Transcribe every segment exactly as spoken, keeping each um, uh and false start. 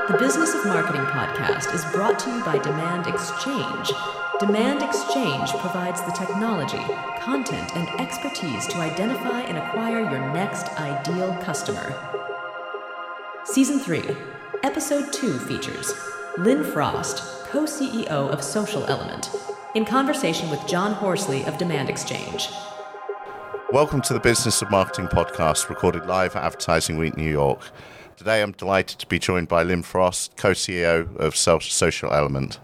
The Business of Marketing podcast is brought to you by Demand Exchange. Demand Exchange provides the technology, content, and expertise to identify and acquire your next ideal customer. Season three, Episode two features Lynn Frost, co-C E O of Social Element, in conversation with John Horsley of Demand Exchange. Welcome to the Business of Marketing podcast, recorded live at Advertising Week New York. Today I'm delighted to be joined by Lynn Frost, co-C E O of Social Element.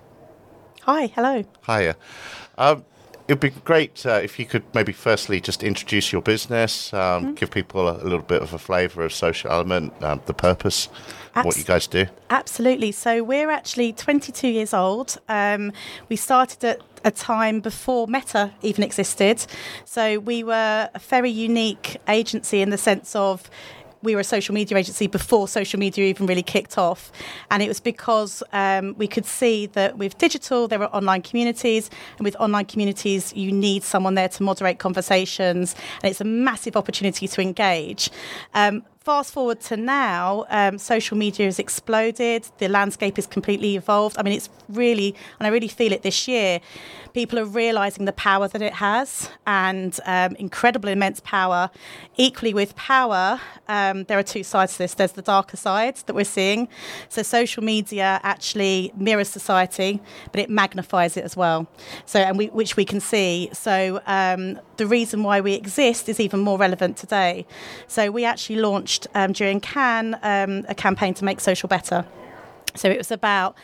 Hi, hello. Hiya. Um, it would be great uh, if you could maybe firstly just introduce your business, um, mm-hmm. give people a, a little bit of a flavour of Social Element, um, the purpose, Abs- what you guys do. Absolutely. So we're actually twenty-two years old. Um, we started at a time before Meta even existed. So we were a very unique agency in the sense of we were a social media agency before social media even really kicked off. And it was because um, we could see that with digital, there were online communities. And with online communities, you need someone there to moderate conversations. And it's a massive opportunity to engage. Um, Fast forward to now, um, social media has exploded. The landscape is completely evolved. I mean, it's really, and I really feel it this year, people are realising the power that it has and um, incredible, immense power. Equally with power, um, there are two sides to this. There's the darker side that we're seeing. So social media actually mirrors society, but it magnifies it as well. So, and we, which we can see. So um, the reason why we exist is even more relevant today. So we actually launched Um, during Cannes, um, a campaign to make social better. So it was about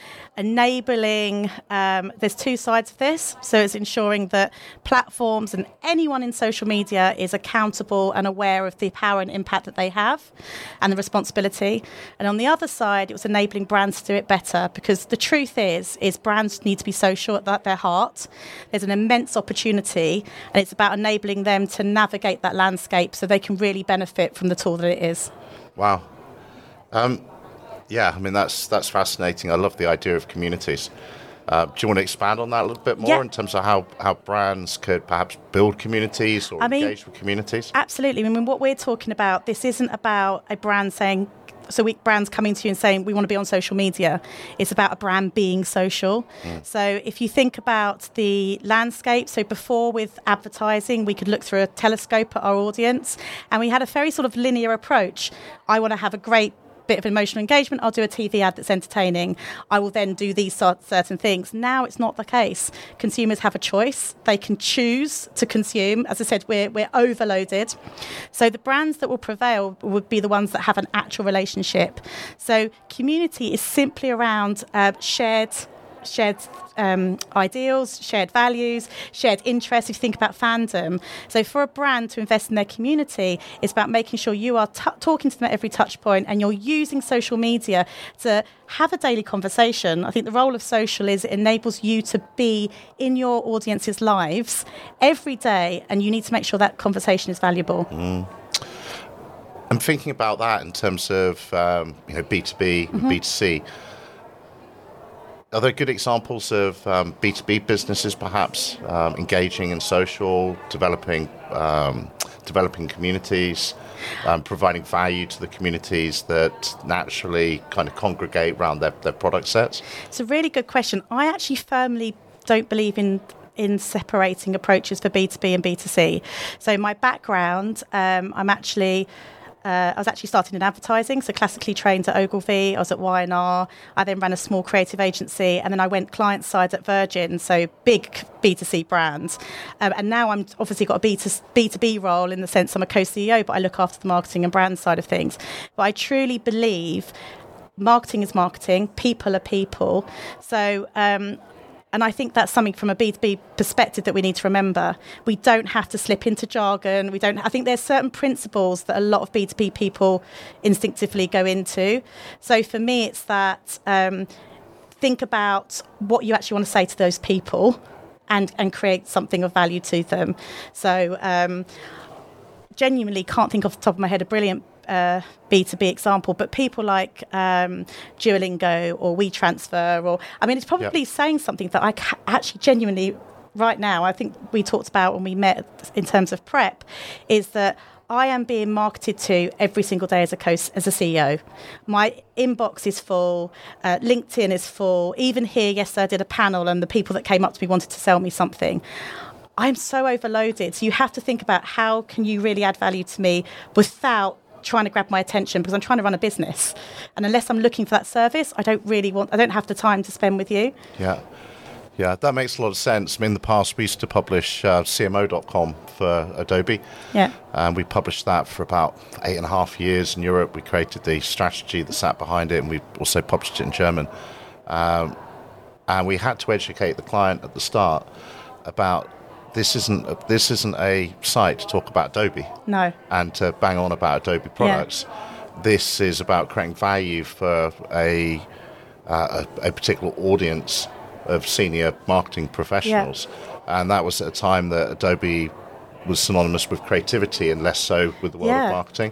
enabling, um, there's two sides of this. So it's ensuring that platforms and anyone in social media is accountable and aware of the power and impact that they have and the responsibility. And on the other side, it was enabling brands to do it better, because the truth is, is brands need to be social at their heart. There's an immense opportunity, and it's about enabling them to navigate that landscape so they can really benefit from the tool that it is. Wow. Um, Yeah, I mean, that's that's fascinating. I love the idea of communities. Uh, do you want to expand on that a little bit more, yeah, in terms of how, how brands could perhaps build communities or I engage mean, with communities? Absolutely. I mean, what we're talking about, this isn't about a brand saying, so we, brands coming to you and saying, we want to be on social media. It's about a brand being social. Mm. So if you think about the landscape, so before with advertising, we could look through a telescope at our audience, and we had a very sort of linear approach. I want to have a great bit of emotional engagement, I'll do a T V ad that's entertaining. I will then do these certain things. Now it's not the case. Consumers have a choice. They can choose to consume. As I said, we're we're overloaded. So the brands that will prevail would be the ones that have an actual relationship. So community is simply around uh, shared shared um, ideals, shared values, shared interests. If you think about fandom. So for a brand to invest in their community, it's about making sure you are t- talking to them at every touch point, and you're using social media to have a daily conversation. I think the role of social is it enables you to be in your audience's lives every day, and you need to make sure that conversation is valuable. Mm. I'm thinking about that in terms of um, you know, B two B and mm-hmm. B two C. Are there good examples of um, B two B businesses perhaps um, engaging in social, developing um, developing communities, um, providing value to the communities that naturally kind of congregate around their, their product sets? It's a really good question. I actually firmly don't believe in in separating approaches for B two B and B two C. So my background, um, I'm actually... Uh, I was actually starting in advertising, so classically trained at Ogilvy. I was at Y and R. I then ran a small creative agency, and then I went client side at Virgin, so big B two C brands. Um, and now I'm obviously got a B two B role in the sense I'm a co-C E O, but I look after the marketing and brand side of things. But I truly believe marketing is marketing, people are people. So um, And I think that's something from a B two B perspective that we need to remember. We don't have to slip into jargon. We don't. I think there's certain principles that a lot of B two B people instinctively go into. So for me, it's that um, think about what you actually want to say to those people and, and create something of value to them. So um, genuinely can't think off the top of my head a brilliant Uh, B two B example, but people like um, Duolingo or WeTransfer, or I mean, it's probably yep. saying something that I ca- actually genuinely right now, I think we talked about when we met in terms of prep, is that I am being marketed to every single day as a co- as a C E O. My inbox is full, uh, LinkedIn is full. Even here, yesterday I did a panel and the people that came up to me wanted to sell me something. I'm so overloaded. So you have to think about how can you really add value to me without trying to grab my attention, because I'm trying to run a business. And unless I'm looking for that service, I don't really want, I don't have the time to spend with you. Yeah. Yeah, that makes a lot of sense. I mean, in the past, we used to publish uh, C M O dot com for Adobe. Yeah. And we published that for about eight and a half years in Europe. We created the strategy that sat behind it, and we also published it in German. Um, and we had to educate the client at the start about this isn't a, this isn't a site to talk about Adobe. No. And to bang on about Adobe products. Yeah. This is about creating value for a uh, a, a particular audience of senior marketing professionals. Yeah. And that was at a time that Adobe was synonymous with creativity and less so with the world yeah. of marketing.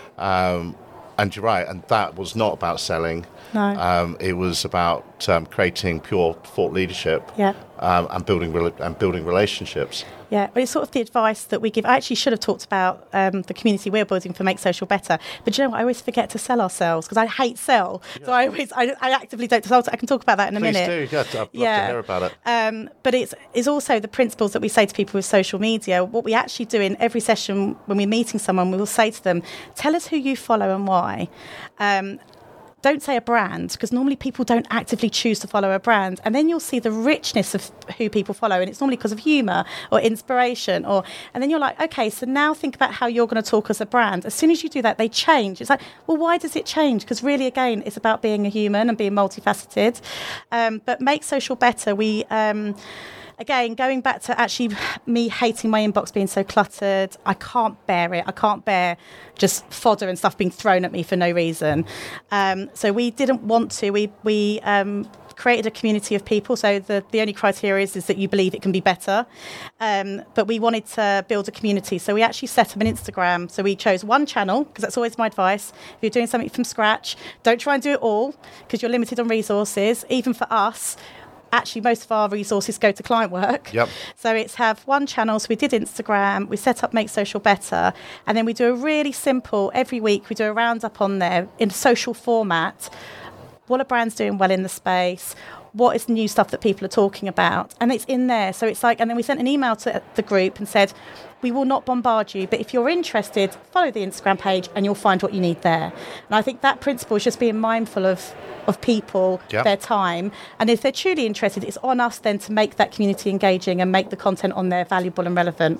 Um, and you're right, and that was not about selling. No. Um, it was about um, creating pure thought leadership yeah. um, and building re- and building relationships. Yeah, but it's sort of the advice that we give. I actually should have talked about um, the community we're building for Make Social Better. But do you know what? I always forget to sell ourselves because I hate sell. Yeah. So I always, I, I actively don't sell. I can talk about that in a Please minute. Please do. Yeah, I'd love yeah. to hear about it. Um, but it's, it's also the principles that we say to people with social media. What we actually do in every session when we're meeting someone, we will say to them, tell us who you follow and why. Um, Don't say a brand, because normally people don't actively choose to follow a brand. And then you'll see the richness of who people follow. And it's normally because of humour or inspiration. or And then you're like, OK, so now think about how you're going to talk as a brand. As soon as you do that, they change. It's like, well, why does it change? Because really, again, it's about being a human and being multifaceted. Um, but Make Social Better, we... Um, Again, going back to actually me hating my inbox being so cluttered, I can't bear it. I can't bear just fodder and stuff being thrown at me for no reason. Um, so we didn't want to. We we um, created a community of people. So the, the only criteria is, is that you believe it can be better. Um, but we wanted to build a community. So we actually set up an Instagram. So we chose one channel, because that's always my advice. If you're doing something from scratch, don't try and do it all, because you're limited on resources. Even for us, actually most of our resources go to client work. Yep. So it's have one channel. So we did Instagram, we set up Make Social Better, and then we do a really simple, every week we do a roundup on there in social format. What are brands doing well in the space? What is the new stuff that people are talking about? And it's in there. So it's like, and then we sent an email to the group and said, we will not bombard you, but if you're interested, follow the Instagram page and you'll find what you need there. And I think that principle is just being mindful of, of people, yep. their time. And if they're truly interested, it's on us then to make that community engaging and make the content on there valuable and relevant.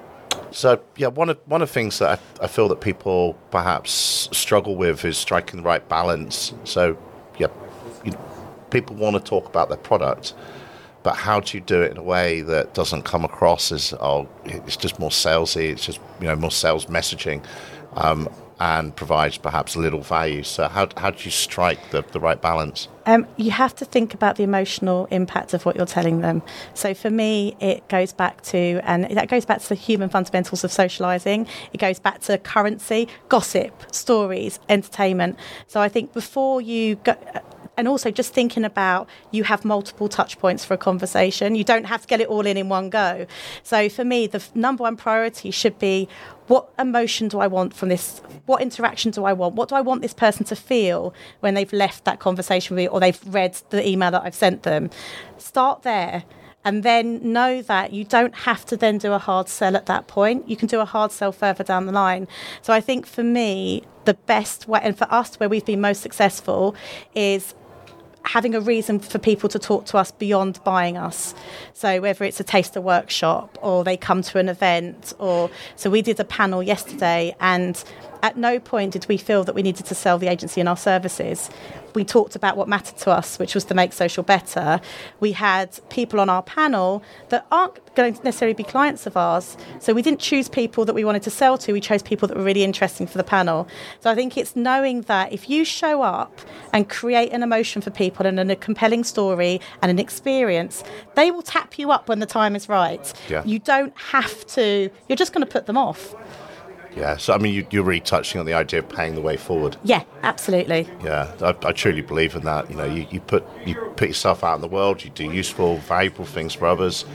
So, yeah, one of one of the things that I, I feel that people perhaps struggle with is striking the right balance. So, yeah, you, people want to talk about their product, but how do you do it in a way that doesn't come across as, oh, it's just more salesy, it's just, you know, more sales messaging, um, and provides perhaps little value. So how how do you strike the, the right balance? Um, you have to think about the emotional impact of what you're telling them. So for me, it goes back to, and that goes back to the human fundamentals of socialising. It goes back to currency, gossip, stories, entertainment. So I think before you go... And also just thinking about you have multiple touch points for a conversation. You don't have to get it all in in one go. So for me, the f- number one priority should be, what emotion do I want from this? What interaction do I want? What do I want this person to feel when they've left that conversation with me or they've read the email that I've sent them? Start there. And then know that you don't have to then do a hard sell at that point. You can do a hard sell further down the line. So I think for me, the best way, and for us where we've been most successful, is having a reason for people to talk to us beyond buying us. So whether it's a taster workshop or they come to an event, or so we did a panel yesterday, and at no point did we feel that we needed to sell the agency and our services. We talked about what mattered to us, which was to make social better. We had people on our panel that aren't going to necessarily be clients of ours. So we didn't choose people that we wanted to sell to. We chose people that were really interesting for the panel. So I think it's knowing that if you show up and create an emotion for people and a compelling story and an experience, they will tap you up when the time is right. Yeah. You don't have to, you're just going to put them off. Yeah, so I mean, you, you're really touching on the idea of paying the way forward. Yeah, absolutely. Yeah, I, I truly believe in that. You know, you, you put you put yourself out in the world, you do useful, valuable things for others,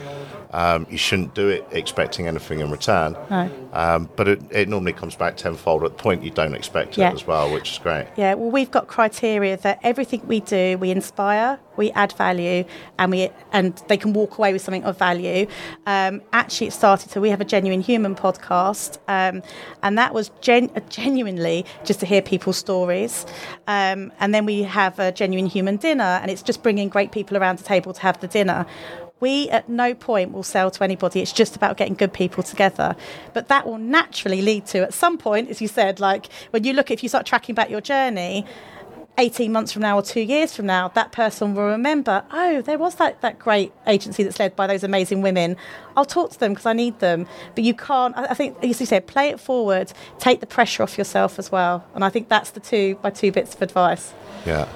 Um, you shouldn't do it expecting anything in return. No. Um, but it, it normally comes back tenfold at the point you don't expect Yeah. it as well, which is great. Yeah, well, we've got criteria that everything we do, we inspire, we add value, and we and they can walk away with something of value. Um, actually, it started, so we have a Genuine Human podcast, um, and that was gen- genuinely just to hear people's stories. Um, and then we have a Genuine Human dinner, and it's just bringing great people around the table to have the dinner. We at no point will sell to anybody. It's just about getting good people together. But that will naturally lead to, at some point, as you said, like when you look, if you start tracking back your journey, eighteen months from now or two years from now, that person will remember, oh, there was that, that great agency that's led by those amazing women. I'll talk to them because I need them. But you can't, I think, as you said, play it forward, take the pressure off yourself as well. And I think that's the two, my two bits of advice. Yeah.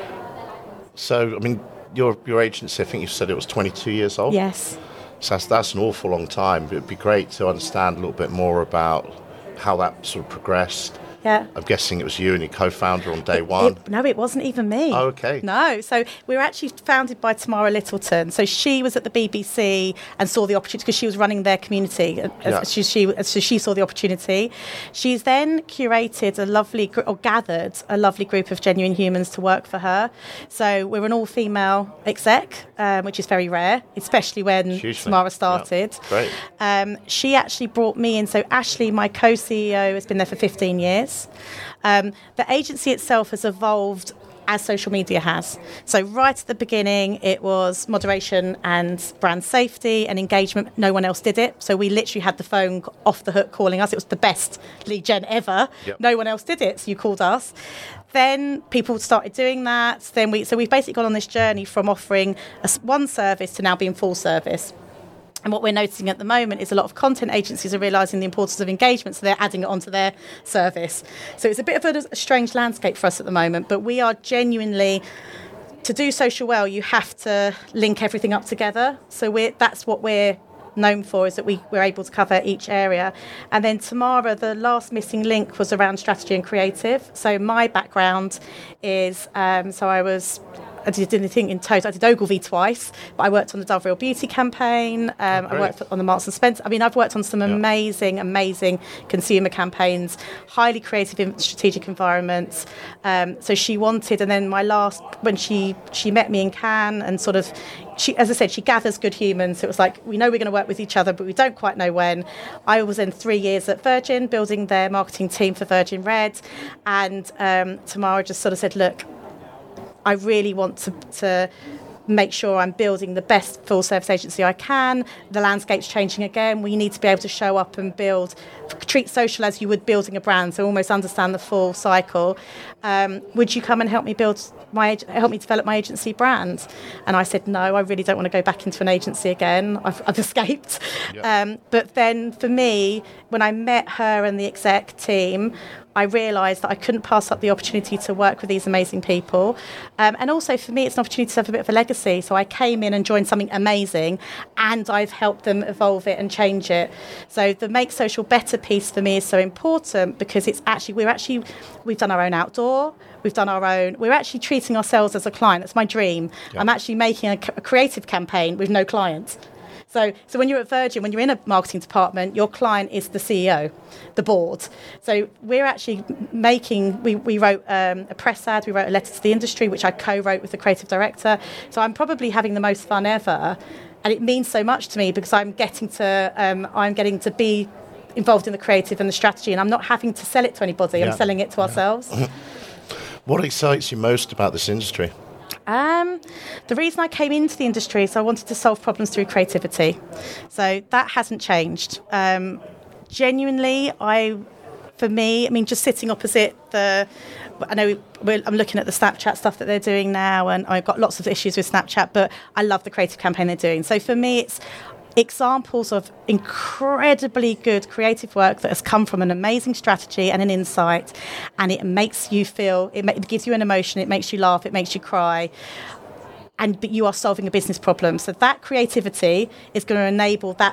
So, I mean, Your your agency, I think you said it was twenty-two years old? Yes. So that's, that's an awful long time. It'd be great to understand a little bit more about how that sort of progressed. Yeah. I'm guessing it was you and your co-founder on day one. It, no, it wasn't even me. Oh, okay. No, so we were actually founded by Tamara Littleton. So she was at the B B C and saw the opportunity because she was running their community. Yeah. She, she, so she saw the opportunity. She's then curated a lovely, gr- or gathered a lovely group of Genuine Humans to work for her. So we're an all-female exec, um, which is very rare, especially when Hugely. Tamara started. Yeah. Great. Um, she actually brought me in. So Ashley, my co-C E O, has been there for fifteen years. Um, the agency itself has evolved as social media has. So right at the beginning, it was moderation and brand safety and engagement. No one else did it. So we literally had the phone off the hook calling us. It was the best lead gen ever. Yep. No one else did it, so you called us. Then people started doing that. Then we, so we've basically gone on this journey from offering a, one service to now being full service. And what we're noticing at the moment is a lot of content agencies are realising the importance of engagement, so they're adding it onto their service. So it's a bit of a, a strange landscape for us at the moment, but we are genuinely, to do social well, you have to link everything up together. So we're, that's what we're known for, is that we, we're able to cover each area. And then Tamara, the last missing link was around strategy and creative. So my background is, um, so I was... I did anything in total. I did Ogilvy twice, but I worked on the Dove Real Beauty campaign. Um, oh, I worked on the Marks and Spencer. I mean, I've worked on some yeah. amazing, amazing consumer campaigns, highly creative in strategic environments. Um, so she wanted, and then my last, when she, she met me in Cannes and sort of, she, as I said, she gathers good humans. So it was like, we know we're going to work with each other, but we don't quite know when. I was in three years at Virgin, building their marketing team for Virgin Red. And um, Tamara just sort of said, look, I really want to, to make sure I'm building the best full service agency I can. The landscape's changing again. We need to be able to show up and build, treat social as you would building a brand, so almost understand the full cycle. Um, would you come and help me build my, help me develop my agency brand? And I said, no, I really don't want to go back into an agency again. I've, I've escaped. Yeah. Um, but then for me, when I met her and the exec team, I realised that I couldn't pass up the opportunity to work with these amazing people. Um, and also for me, it's an opportunity to have a bit of a legacy. So I came in and joined something amazing, and I've helped them evolve it and change it. So the Make Social Better piece for me is so important, because it's actually, we're actually, we've done our own outdoor, we've done our own, we're actually treating ourselves as a client. That's my dream. Yep. I'm actually making a, a creative campaign with no clients. So, so when you're at Virgin, when you're in a marketing department, your client is the C E O, the board. So we're actually making, we, we wrote um, a press ad, we wrote a letter to the industry, which I co-wrote with the creative director. So I'm probably having the most fun ever. And it means so much to me, because I'm getting to, um, I'm getting to be involved in the creative and the strategy, and I'm not having to sell it to anybody, yeah. I'm selling it to yeah. ourselves. What excites you most about this industry? Um, the reason I came into the industry is I wanted to solve problems through creativity. So that hasn't changed. Um, genuinely, I, for me, I mean, just sitting opposite the, I know we're, I'm looking at the Snapchat stuff that they're doing now, and I've got lots of issues with Snapchat, but I love the creative campaign they're doing. So for me, it's examples of incredibly good creative work that has come from an amazing strategy and an insight, and it makes you feel, it, ma- it gives you an emotion, it makes you laugh, it makes you cry, and but you are solving a business problem. So that creativity is going to enable that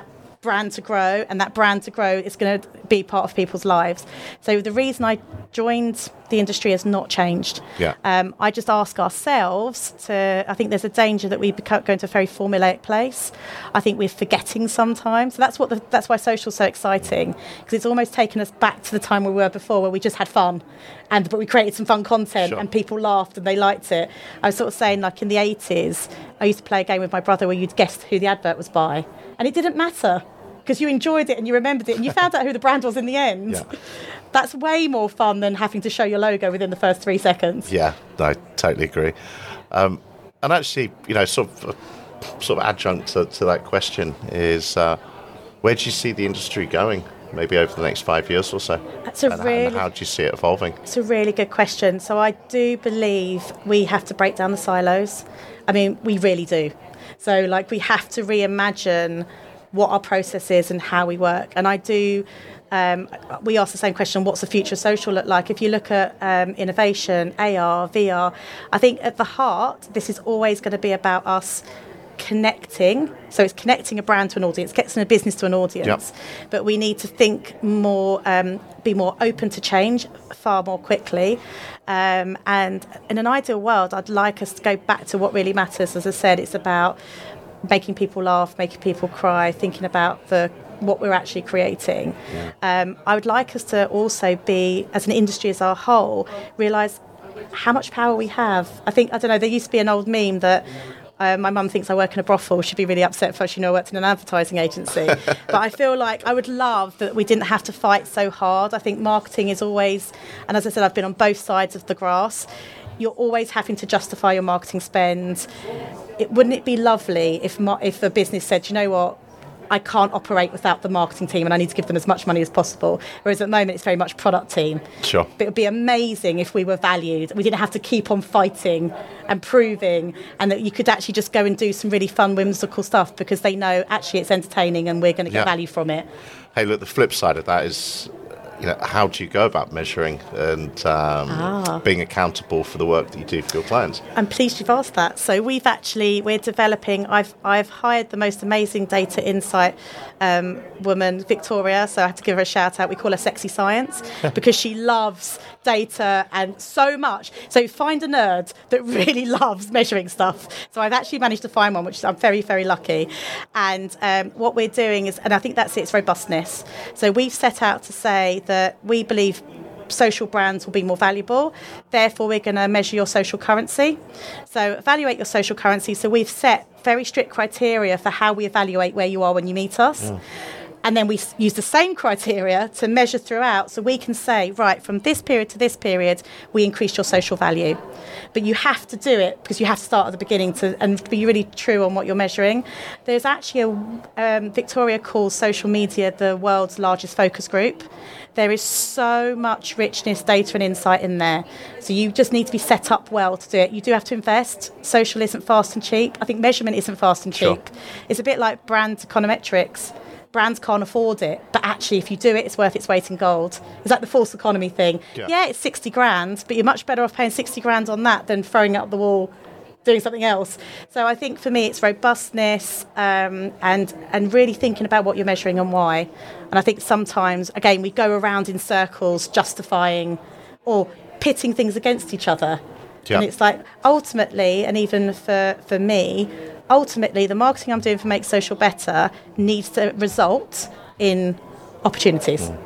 brand to grow, and that brand to grow is going to be part of people's lives. So the reason I joined the industry has not changed. Yeah. Um, I just ask ourselves to, I think there's a danger that we become, go into a very formulaic place. I think we're forgetting sometimes. So that's what the, that's why social's so exciting, because it's almost taken us back to the time we were before, where we just had fun, and but we created some fun content, sure. and people laughed and they liked it. I was sort of saying, like in the eighties, I used to play a game with my brother where you'd guess who the advert was by, and it didn't matter, because you enjoyed it and you remembered it and you found out who the brand was in the end. Yeah. That's way more fun than having to show your logo within the first three seconds. Yeah, I totally agree. Um, and actually, you know, sort of, sort of adjunct to, to that question is, uh, where do you see the industry going, maybe over the next five years or so? That's a and, really, and how do you see it evolving? It's a really good question. So I do believe we have to break down the silos. I mean, we really do. So, like, we have to reimagine what our process is and how we work. And I do... Um, we ask the same question, what's the future of social look like? If you look at um, innovation, A R, V R, I think at the heart, this is always going to be about us connecting. So it's connecting a brand to an audience, connecting a business to an audience. Yep. But we need to think more, um, be more open to change far more quickly. Um, and in an ideal world, I'd like us to go back to what really matters. As I said, it's about making people laugh, making people cry, thinking about the what we're actually creating. Yeah. Um, I would like us to also be, as an industry as a whole, realise how much power we have. I think, I don't know, there used to be an old meme that uh, my mum thinks I work in a brothel. She'd be really upset if she knew I worked in an advertising agency. But I feel like I would love that we didn't have to fight so hard. I think marketing is always, and as I said, I've been on both sides of the grass. You're always having to justify your marketing spend. It, wouldn't it be lovely if if a business said, you know what, I can't operate without the marketing team and I need to give them as much money as possible. Whereas at the moment, it's very much product team. Sure. But it would be amazing if we were valued. We didn't have to keep on fighting and proving, and that you could actually just go and do some really fun, whimsical stuff because they know actually it's entertaining and we're going to get yeah. value from it. Hey, look, the flip side of that is, you know, how do you go about measuring and um, ah. being accountable for the work that you do for your clients? I'm pleased you've asked that. So we've actually, we're developing, I've I've hired the most amazing data insight um, woman, Victoria, so I have to give her a shout out. We call her Sexy Science because she loves data and so much. So find a nerd that really loves measuring stuff. So I've actually managed to find one, which I'm very, very lucky. And um, what we're doing is, and I think that's its robustness. So we've set out to say that that we believe social brands will be more valuable. Therefore, we're going to measure your social currency. So evaluate your social currency. So we've set very strict criteria for how we evaluate where you are when you meet us. Yeah. And then we use the same criteria to measure throughout. So we can say, right, from this period to this period, we increased your social value. But you have to do it because you have to start at the beginning to and be really true on what you're measuring. There's actually a, um, Victoria calls social media the world's largest focus group. There is so much richness, data and insight in there. So you just need to be set up well to do it. You do have to invest. Social isn't fast and cheap. I think measurement isn't fast and cheap. Sure. It's a bit like brand econometrics. Brands can't afford it, but actually if you do it, it's worth its weight in gold. It's like the false economy thing. Yeah, yeah it's sixty grand, but you're much better off paying sixty grand on that than throwing it up the wall doing something else. So I think for me it's robustness um, and and really thinking about what you're measuring and why. And I think sometimes, again, we go around in circles justifying or pitting things against each other. Yeah. And it's like, ultimately, and even for, for me, ultimately the marketing I'm doing for Make Social Better needs to result in opportunities. Mm.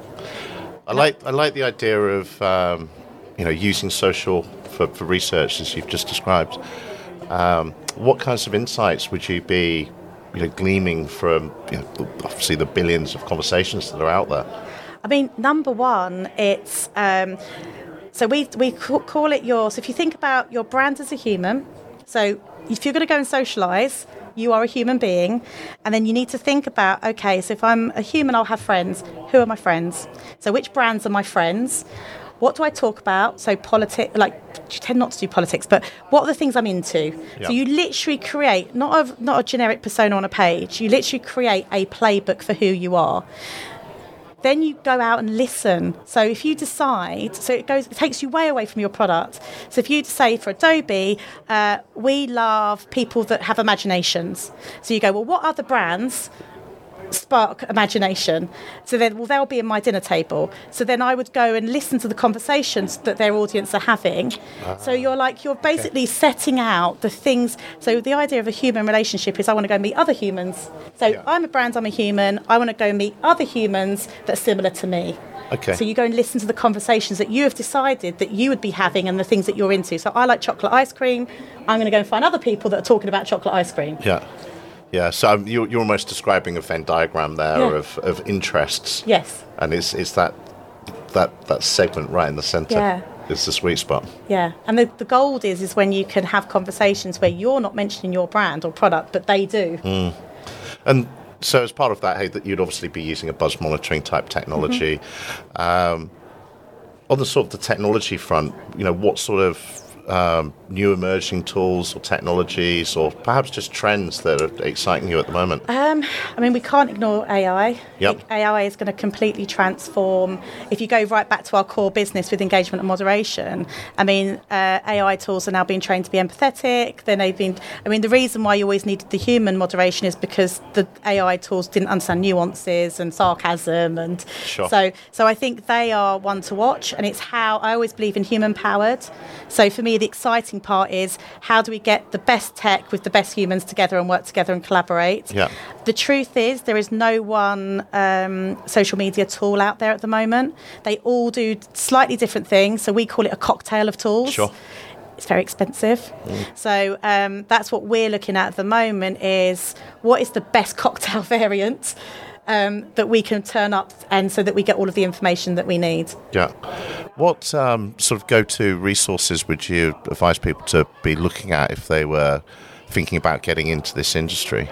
I like I like the idea of um, you know using social for, for research as you've just described. Um, what kinds of insights would you be you know, gleaming from you know, obviously the billions of conversations that are out there? I mean, number one, it's um, so we we call it your. So if you think about your brand as a human, so if you're going to go and socialise, you are a human being, and then you need to think about, okay, so if I'm a human, I'll have friends. Who are my friends? So which brands are my friends? What do I talk about? So politics, like, you tend not to do politics, but what are the things I'm into? Yep. So you literally create, not a, not a generic persona on a page, you literally create a playbook for who you are. Then you go out and listen. So if you decide, so it goes, it takes you way away from your product. So if you say for Adobe, uh, we love people that have imaginations. So you go, well, what other brands spark imagination. So then, well, they'll be in my dinner table. So then I would go and listen to the conversations that their audience are having. Uh, so you're like, you're basically okay. setting out the things. So the idea of a human relationship is I want to go meet other humans. So yeah. I'm a brand, I'm a human. I want to go meet other humans that are similar to me. Okay. So you go and listen to the conversations that you have decided that you would be having and the things that you're into. So I like chocolate ice cream. I'm going to go and find other people that are talking about chocolate ice cream. Yeah. Yeah, so um, you're, you're almost describing a Venn diagram there yeah. of, of interests. Yes. And it's, it's that, that, that segment right in the centre. Yeah. It's the sweet spot. Yeah, and the, the gold is is when you can have conversations where you're not mentioning your brand or product, but they do. Mm. And so as part of that, hey, that you'd obviously be using a buzz monitoring type technology. Mm-hmm. Um, on the sort of the technology front, you know, what sort of um, new emerging tools or technologies or perhaps just trends that are exciting you at the moment? Um, I mean, we can't ignore A I. Yep. A I is going to completely transform. If you go right back to our core business with engagement and moderation, I mean, uh, A I tools are now being trained to be empathetic. Then they've been, I mean, the reason why you always needed the human moderation is because the A I tools didn't understand nuances and sarcasm. And sure. so, so I think they are one to watch. And it's how I always believe in human powered. So for me, the exciting part is how do we get the best tech with the best humans together and work together and collaborate. Yeah. The truth is there is no one um, social media tool out there at the moment. They all do slightly different things. So we call it a cocktail of tools. Sure. It's very expensive. Mm. So um, that's what we're looking at at the moment is what is the best cocktail variant Um, that we can turn up and so that we get all of the information that we need. Yeah. What um, sort of go-to resources would you advise people to be looking at if they were thinking about getting into this industry?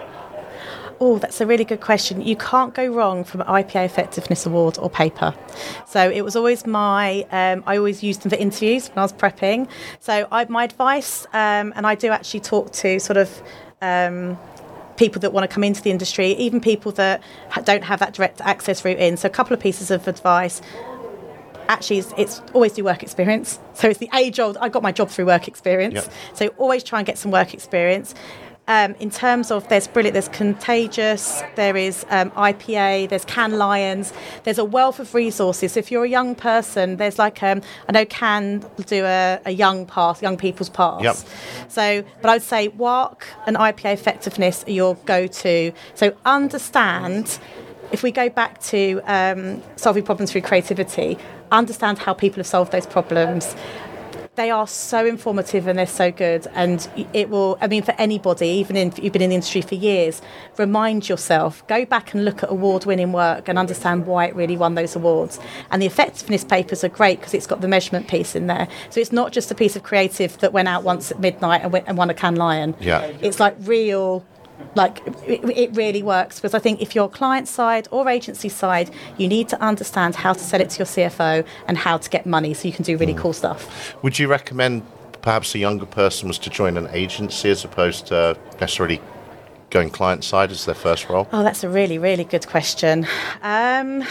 Oh, that's a really good question. You can't go wrong from an I P A Effectiveness Award or paper. So it was always my, um, I always used them for interviews when I was prepping. So I, my advice, um, and I do actually talk to sort of um, people that want to come into the industry, even people that ha- don't have that direct access route in. So a couple of pieces of advice. Actually, it's, it's always do work experience. So it's the age-old, I got my job through work experience. Yep. So always try and get some work experience. Um, in terms of, there's brilliant, there's Contagious, there is um, I P A, there's Cannes Lions, there's a wealth of resources. So if you're a young person, there's like, um, I know Cannes do a, a young pass, young people's pass. Yep. So, but I would say W A R C and I P A Effectiveness are your go-to. So understand, if we go back to um, solving problems through creativity, understand how people have solved those problems. They are so informative and they're so good, and it will, I mean, for anybody, even if you've been in the industry for years, remind yourself, go back and look at award-winning work and understand why it really won those awards. And the effectiveness papers are great because it's got the measurement piece in there. So it's not just a piece of creative that went out once at midnight and, went, and won a Cannes Lion. Yeah. It's like real... Like, it, it really works, because I think if you're client side or agency side, you need to understand how to sell it to your C F O and how to get money so you can do really mm. cool stuff. Would you recommend perhaps a younger person was to join an agency as opposed to necessarily going client side as their first role? Oh, that's a really, really good question. Um...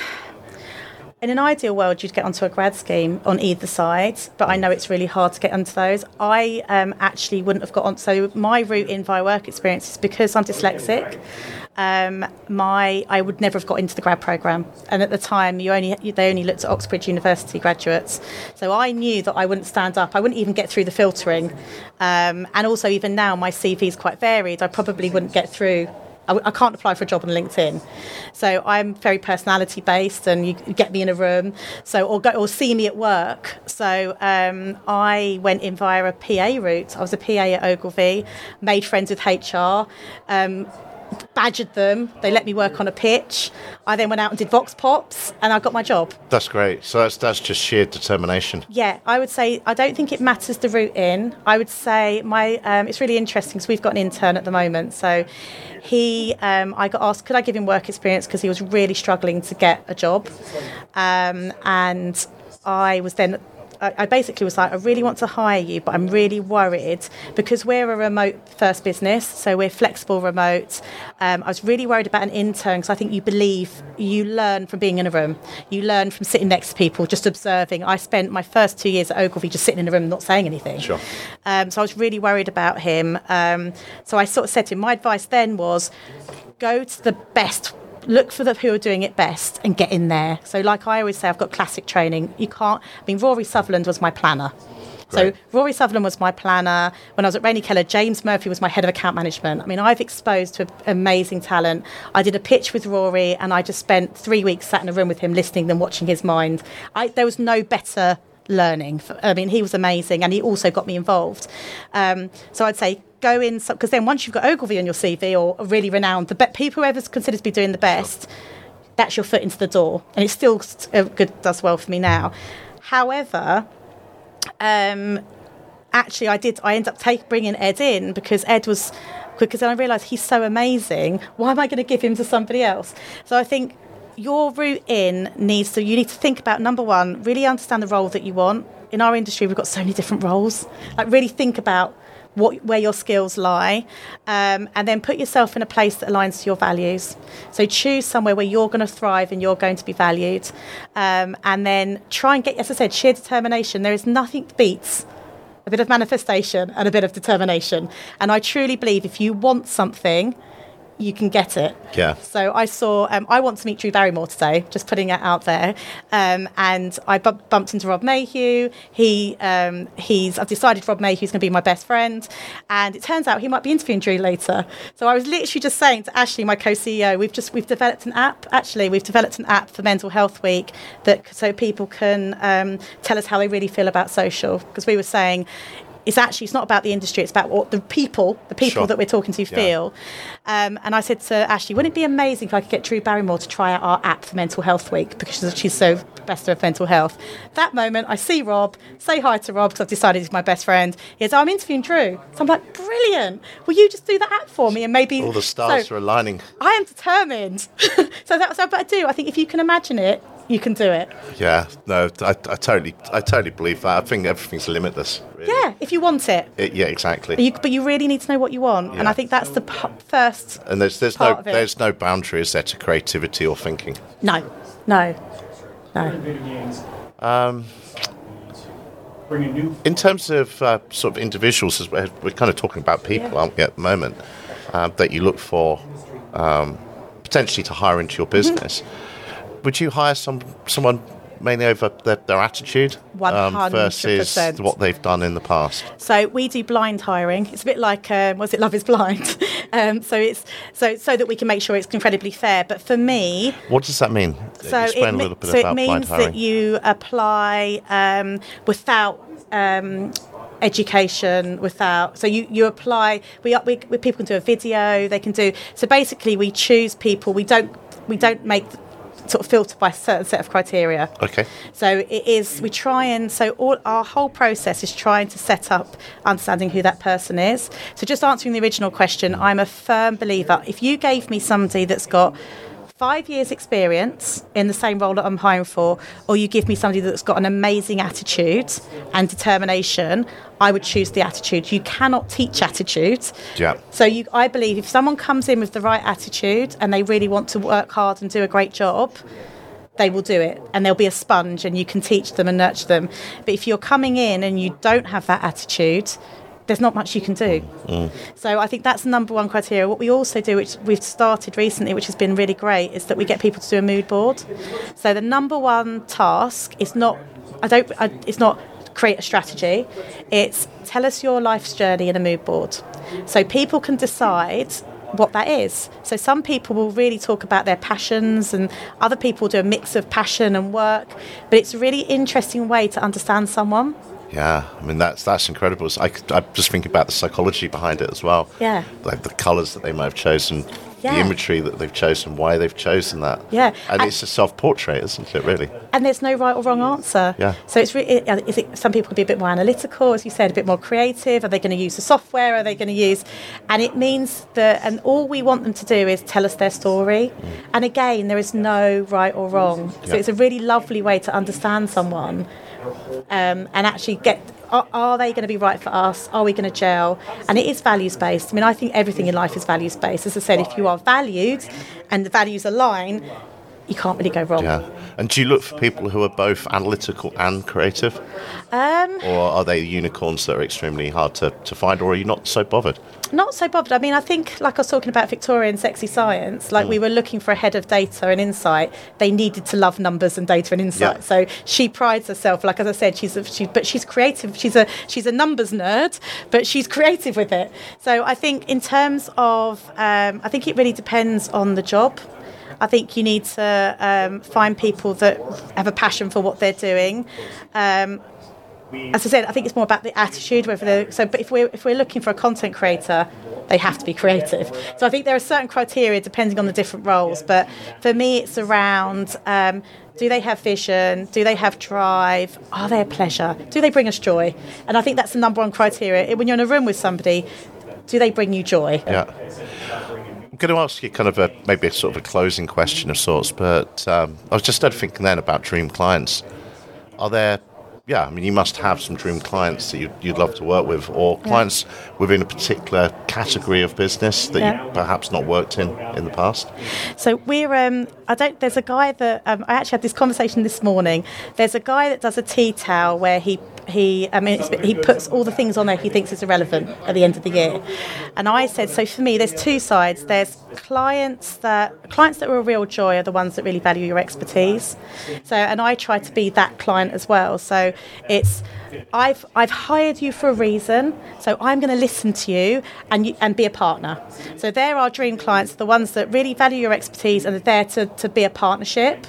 In an ideal world, you'd get onto a grad scheme on either side, but I know it's really hard to get onto those. I um, actually wouldn't have got on. So my route in via work experience is because I'm dyslexic. Um, my I would never have got into the grad program, and at the time, you only they only looked at Oxbridge University graduates. So I knew that I wouldn't stand up. I wouldn't even get through the filtering, um, and also even now my C V is quite varied. I probably wouldn't get through. I, I can't apply for a job on LinkedIn. So I'm very personality based, and you get me in a room, so or go or see me at work. So um, I went in via a P A route. I was a P A at Ogilvy, made friends with H R, um, badgered them. They let me work on a pitch. I then went out and did Vox Pops, and I got my job. That's great. So that's that's just sheer determination. Yeah, I would say I don't think it matters the route in. I would say my um, it's really interesting because we've got an intern at the moment. So he, um, I got asked, could I give him work experience because he was really struggling to get a job, um, and I was then. I basically was like, I really want to hire you, but I'm really worried because we're a remote first business, so we're flexible remote. Um, I was really worried about an intern because I think you believe you learn from being in a room. You learn from sitting next to people, just observing. I spent my first two years at Ogilvy just sitting in a room, not saying anything. Sure. Um, so I was really worried about him. Um, so I sort of said to him, my advice then was go to the best look for the who are doing it best and get in there. So like I always say, I've got classic training. You can't, I mean, Rory Sutherland was my planner. So Right. Rory Sutherland was my planner. When I was at Rainey Keller, James Murphy was my head of account management. I mean, I've exposed to amazing talent. I did a pitch with Rory and I just spent three weeks sat in a room with him, listening and watching his mind. I, there was no better learning. I mean, he was amazing and he also got me involved. Um, so I'd say go in, because then once you've got Ogilvy on your C V or a really renowned, the be- people whoever's considered to be doing the best, that's your foot into the door. And it still uh, good, does well for me now. However... Um, actually, I did. I ended up take, bringing Ed in because Ed was, because then I realised he's so amazing. Why am I going to give him to somebody else? So I think your route in needs to. You need to think about, number one, really understand the role that you want. In our industry, we've got so many different roles. Like really think about what where your skills lie, um, and then put yourself in a place that aligns to your values. So choose somewhere where you're going to thrive and you're going to be valued, um, and then try and get, as I said, sheer determination. There is nothing that beats a bit of manifestation and a bit of determination. And I truly believe if you want something, you can get it. Yeah. So I saw, um, I want to meet Drew Barrymore today, just putting it out there. Um, and I bu- bumped into Rob Mayhew. He, um, he's, I've decided Rob Mayhew's going to be my best friend. And it turns out he might be interviewing Drew later. So I was literally just saying to Ashley, my co-C E O, we've just, we've developed an app. Actually, we've developed an app for Mental Health Week that so people can um, tell us how they really feel about social. Because we were saying, it's actually, it's not about the industry, it's about what the people, the people Sure. that we're talking to Yeah. feel. Um, and I said to Ashley, wouldn't it be amazing if I could get Drew Barrymore to try out our app for Mental Health Week because she's, she's so best of mental health. That moment, I see Rob, say hi to Rob because I've decided he's my best friend. He goes, oh, I'm interviewing Drew. So I'm like, brilliant. Will you just do that app for me? And maybe... All the stars so, are aligning. I am determined. so that's what I do. I think if you can imagine it, you can do it. Yeah, no, I, I totally, I totally believe that. I think everything's limitless. Really. Yeah, if you want it. It, yeah, exactly. But you, but you really need to know what you want, and Yeah. I think that's the p- first. And there's there's part no of it. there's no boundaries there to creativity or thinking. No, no, no. Um, in terms of uh, sort of individuals, as we're, we're kind of talking about people, Yeah. aren't we, at the moment, uh, that you look for um, potentially to hire into your business. Mm-hmm. Would you hire some someone mainly over their, their attitude one hundred versus percent. what they've done in the past? So we do blind hiring. It's a bit like, um, was it Love is Blind? um, so it's so so that we can make sure it's incredibly fair. But for me, What does that mean? so Explain it, a me- little bit so about it blind means hiring. that you apply um, without. Um, education without so you you apply we, we we people can do a video, they can do so basically we choose people, we don't we don't make sort of filter by a certain set of criteria. Okay. So it is, we try and, so all our whole process is trying to set up understanding who that person is. So just answering the original question, I'm a firm believer, if you gave me somebody that's got five years experience in the same role that I'm hiring for, or you give me somebody that's got an amazing attitude and determination, I would choose the attitude. You cannot teach attitude. Yeah. So you, I believe if someone comes in with the right attitude and they really want to work hard and do a great job, they will do it, and they'll be a sponge and you can teach them and nurture them. But if you're coming in and you don't have that attitude, there's not much you can do. Mm. So I think that's the number one criteria. What we also do, which we've started recently, which has been really great, is that we get people to do a mood board. So the number one task is not, I don't, I, it's not create a strategy. It's tell us your life's journey in a mood board. So people can decide what that is. So some people will really talk about their passions, and other people do a mix of passion and work. But it's a really interesting way to understand someone. Yeah, I mean, that's that's incredible. I, I'm just thinking about the psychology behind it as well. Yeah. Like the colours that they might have chosen, Yeah. the imagery that they've chosen, why they've chosen that. Yeah. And, And- it's a self-portrait, isn't it, really? And there's no right or wrong answer. Yeah. So it's really, is it, some people can be a bit more analytical, as you said, a bit more creative. Are they going to use the software? Are they going to use... And it means that... And all we want them to do is tell us their story. Mm. And again, there is no right or wrong. So Yeah. it's a really lovely way to understand someone um, and actually get... Are, are they going to be right for us? Are we going to gel? And it is values-based. I mean, I think everything in life is values-based. As I said, if you are valued and the values align, you can't really go wrong. Yeah. And do you look for people who are both analytical and creative? Um, or are they unicorns that are extremely hard to, to find, or are you not so bothered? Not so bothered. I mean, I think, like I was talking about Victorian Sexy Science, like mm. we were looking for a head of data and insight. They needed to love numbers and data and insight. Yeah. So she prides herself, like as I said, she's a, she, but she's creative. She's a she's a numbers nerd, but she's creative with it. So I think in terms of, um, I think it really depends on the job. I think you need to um, find people that have a passion for what they're doing. Um, As I said, I think it's more about the attitude. Whether they're, so, but if we're if we're looking for a content creator, they have to be creative. So I think there are certain criteria depending on the different roles. But for me, it's around: um, do they have vision? Do they have drive? Are they a pleasure? Do they bring us joy? And I think that's the number one criteria. When you're in a room with somebody, do they bring you joy? Yeah. I'm going to ask you kind of a maybe a sort of a closing question of sorts. But um, I was just started thinking then about dream clients. Are there Yeah, I mean, you must have some dream clients that you'd, you'd love to work with, or clients yeah. within a particular category of business that yeah. you've perhaps not worked in in the past. So we're, um, I don't. There's a guy that um, I actually had this conversation this morning. There's a guy that does a tea towel where he he, I mean, it's, he puts all the things on there he thinks is irrelevant at the end of the year. And I said, so for me, there's two sides. There's clients that clients that are a real joy are the ones that really value your expertise. So, and I try to be that client as well. So it's I've I've hired you for a reason, so I'm going to listen to you and you, and be a partner. So they're our dream clients, the ones that really value your expertise and are there to, to be a partnership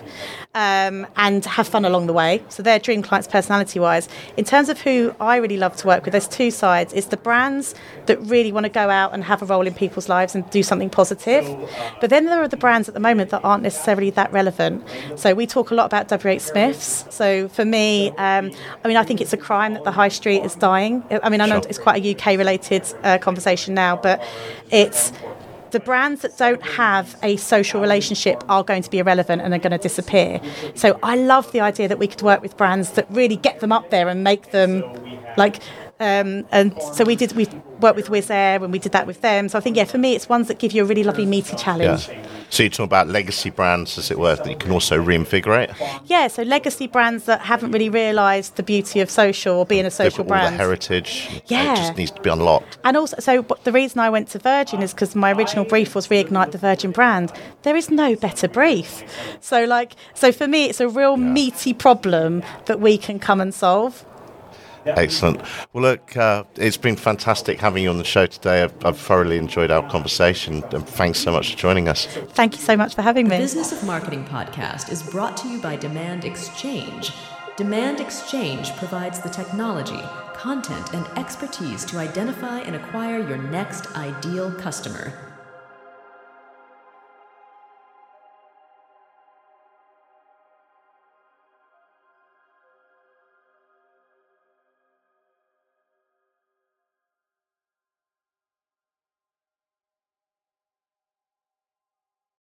um, and have fun along the way. So they're dream clients personality-wise. In terms of who I really love to work with, there's two sides. It's the brands that really want to go out and have a role in people's lives and do something positive. But then there are the brands at the moment that aren't necessarily that relevant. So we talk a lot about W H Smiths. So for me, um, I mean, I think it's a crime that the high street is dying. I mean, I know sure. it's quite a U K-related uh, conversation now, but it's the brands that don't have a social relationship are going to be irrelevant and are going to disappear. So I love the idea that we could work with brands that really get them up there and make them like... Um, and so we did. We worked with Wizz Air and we did that with them. So I think, yeah, for me, it's ones that give you a really lovely meaty challenge. Yeah. So you're talking about legacy brands, as it were, that you can also reinvigorate. Yeah. So legacy brands that haven't really realised the beauty of social or being a social brand. All the heritage. Yeah. It just needs to be unlocked. And also, so the reason I went to Virgin is because my original brief was reignite the Virgin brand. There is no better brief. So like, so for me, it's a real yeah. meaty problem that we can come and solve. Excellent. Well, look, uh, it's been fantastic having you on the show today. I've, I've thoroughly enjoyed our conversation, and thanks so much for joining us. Thank you so much for having me. The Business of Marketing podcast is brought to you by Demand Exchange. Demand Exchange provides the technology, content, and expertise to identify and acquire your next ideal customer.